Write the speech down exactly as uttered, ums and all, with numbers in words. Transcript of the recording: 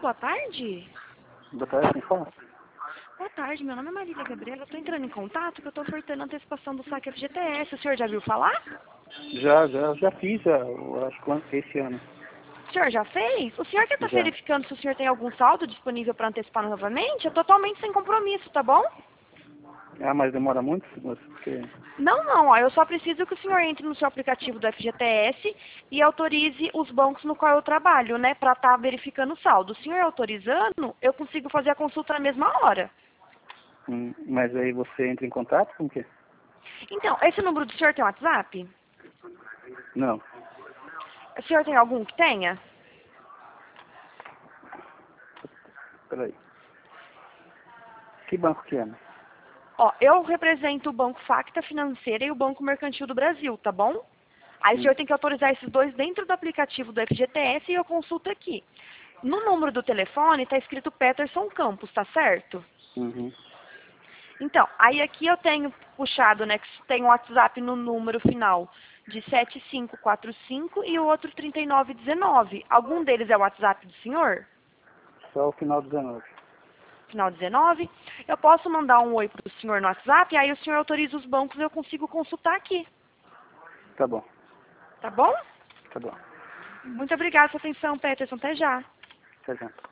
boa tarde. Boa tarde, quem fala? Boa tarde, meu nome é Marília Gabriela. Eu tô entrando em contato que eu tô ofertando a antecipação do saque F G T S. O senhor já viu falar? Já, já, já fiz, já, eu acho que esse ano. O senhor já fez? O senhor que tá Já. verificando se o senhor tem algum saldo disponível para antecipar novamente? É totalmente sem compromisso, tá bom? Ah, mas demora muito? Porque... Não, não, ó, eu só preciso que o senhor entre no seu aplicativo do F G T S e autorize os bancos no qual eu trabalho, né, para estar verificando o saldo. O senhor autorizando, eu consigo fazer a consulta na mesma hora. Hum, mas aí você entra em contato com o quê? Então, esse número do senhor tem WhatsApp? Não. O senhor tem algum que tenha? Peraí. Que banco que é, né? Ó, eu represento o Banco Facta Financeira e o Banco Mercantil do Brasil, tá bom? Aí o Hum, senhor tem que autorizar esses dois dentro do aplicativo do F G T S e eu consulto aqui. No número do telefone está escrito Peterson Campos, tá certo? Uhum. Então, aí aqui eu tenho puxado, né, que tem o WhatsApp no número final de sete cinco quatro cinco e o outro trinta e nove dezenove. Algum deles é o WhatsApp do senhor? Só o final dezenove. Final dezenove. Eu posso mandar um oi para o senhor no WhatsApp, aí o senhor autoriza os bancos e eu consigo consultar aqui. Tá bom, Tá bom? tá bom. Muito obrigada pela sua atenção, Peterson. Até já. Até já.